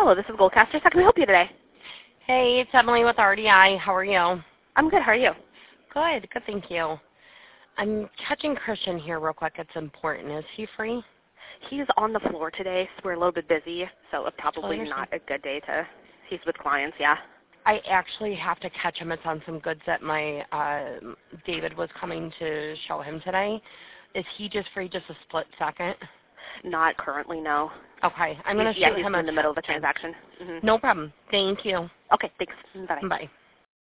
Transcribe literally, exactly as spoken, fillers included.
Hello, this is Goldcasters. How can we help you today? Hey, it's Emily with R D I. How are you? I'm good. How are you? Good. Good, thank you. I'm catching Christian here real quick. It's important. Is he free? He's on the floor today, so we're a little bit busy, so it's probably Totally not a good day to, he's with clients, yeah. I actually have to catch him. It's on some goods that my uh, David was coming to show him today. Is he just free just a split second? Not currently, no. Okay. I'm going to shoot yeah, he's him in a the middle of a text. transaction. Mm-hmm. No problem. Thank you. Okay, thanks. Bye-bye. Bye.